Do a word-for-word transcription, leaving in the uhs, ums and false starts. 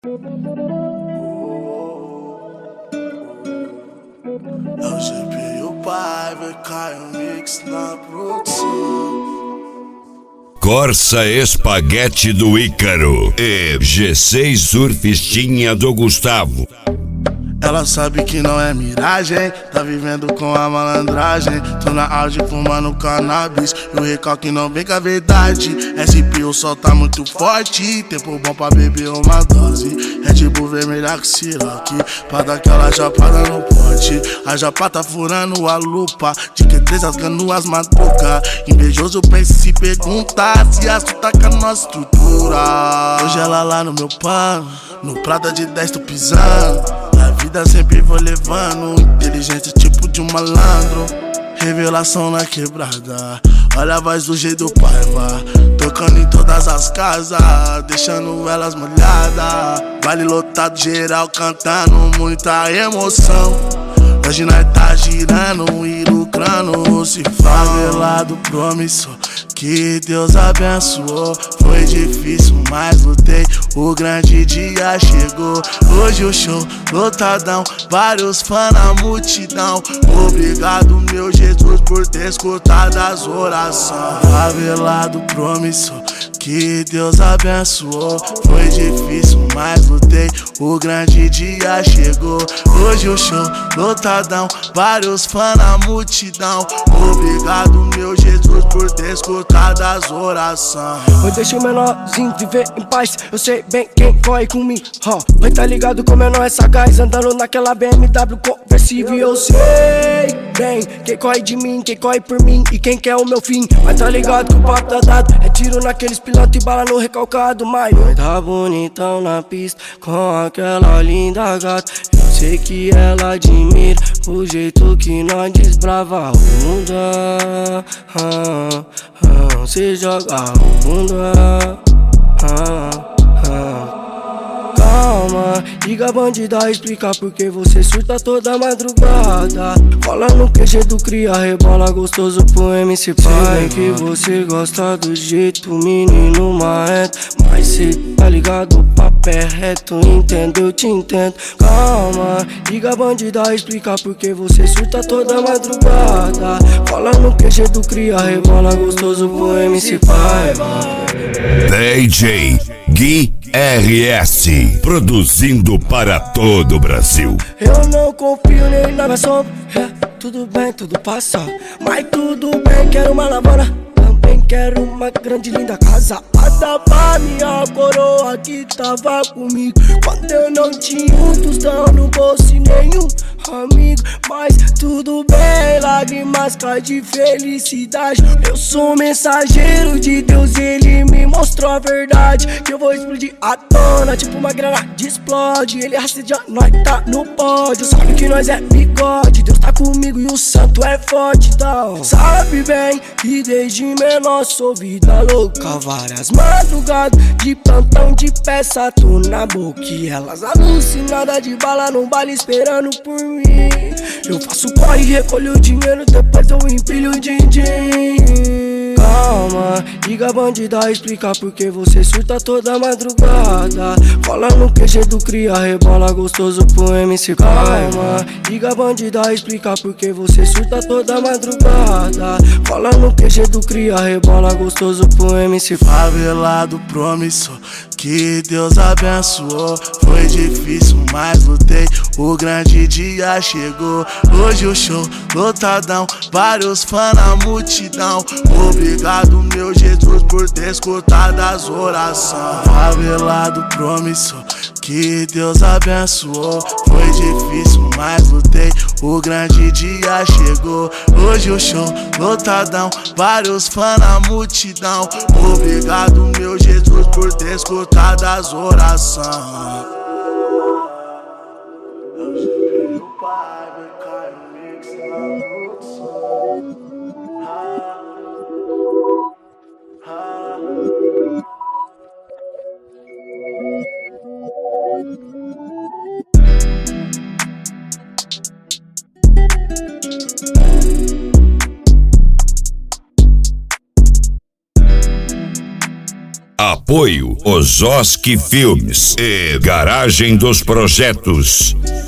É o G P e o pai, vai cair um mix na produção. Corsa Espaguete do Ícaro e G seis Surfistinha do Gustavo. Ela sabe que não é miragem, tá vivendo com a malandragem. Tô na Audi fumando cannabis e o recalque não vem com a verdade. S P o sol tá muito forte, tempo bom pra beber uma dose. Red Bull vermelha com Ciroc, pra dar aquela japada no pote. A japa tá furando a lupa, de que três rasgando as madrugas. Invejoso pensa e se perguntar se as tu tá com a nossa estrutura. Hoje ela lá no meu pano, no Prada de dez tô pisando. A vida sempre vou levando, inteligente tipo de um malandro. Revelação na quebrada, olha a voz do jeito do Paiva, tocando em todas as casas, deixando elas molhadas. Baile lotado, geral cantando, muita emoção. Hoje nós tá girando e lucrando, se favelado promissor, que Deus abençoou. Foi difícil, mas lutei, o grande dia chegou. Hoje o show lotadão, vários fãs na multidão. Obrigado meu Jesus por ter escutado as orações. Favelado promissor, que Deus abençoou. Foi difícil, mas lutei, o grande dia chegou. Hoje o show lotadão, vários fãs na multidão. Obrigado meu Jesus por ter escutado as orações. Oi, deixa o menorzinho viver em paz, eu sei bem quem corre comigo. Oi, tá ligado como eu não é sagaz, andando naquela B M W conversível. Eu sei bem quem corre de mim, quem corre por mim e quem quer o meu fim. Mas tá ligado que o papo tá dado, é tiro naqueles pilotos e bala no recalcado. Mas oi, tá bonitão na pista com aquela linda gata. Eu sei que ela admira o jeito que nós desbrava o mundo. ah, ah, Se joga o mundo. ah, ah. Calma, liga bandida, explica porque você surta toda madrugada. Cola no Q G do cria, rebola gostoso pro M C Pai. Que você gosta do jeito menino marreto, mas cê tá ligado, o papo é reto, entendo, eu te entendo. Calma, liga bandida, explica porque você surta toda madrugada. Cola no Q G do cria, rebola gostoso pro M C Pai. D J Gui R S, produzindo para todo o Brasil. Eu não confio nem na minha sombra, é, tudo bem, tudo passa, mas tudo bem, quero uma lavanda. Também quero uma grande linda casa, pra dar pra minha coroa que tava comigo quando eu não tinha um tostão no bolso e nenhum amigo. Mas tudo bem, lágrimas caem de felicidade. Eu sou mensageiro de Deus, ele me mostrou a verdade, que eu vou explodir a tona, tipo uma granada explode. Ele rasteja, nós tá no pódio, sabe que nós é bigode. Deus tá comigo e o santo é forte, então sabe bem que desde menor sou vida louca. Várias madrugadas de plantão de peça, tô na boca e elas alucinadas de bala no baile esperando por mim. Eu faço corre e recolho o dinheiro, depois eu empilho o din-din. Calma, liga bandida, explica porque você surta toda madrugada. Cola no Q G do cria, rebola gostoso pro M C. Calma, liga bandida, explica porque você surta toda madrugada. Cola no Q G do cria, rebola gostoso pro M C. Favelado promissor, que Deus abençoou. Foi difícil, mas lutei, o grande dia chegou. Hoje o show lotadão, vários fãs na multidão. Obrigado meu Jesus por ter escutado as orações. Favelado promissor, que Deus abençoou. Foi difícil, mas lutei, o grande dia chegou. Hoje o show lotadão, vários fãs na multidão. Obrigado meu Jesus por ter escutado as orações. Eu cheguei no pai, vai cair um mix na produção. A Apoio Ososky Filmes e Garagem dos Projetos.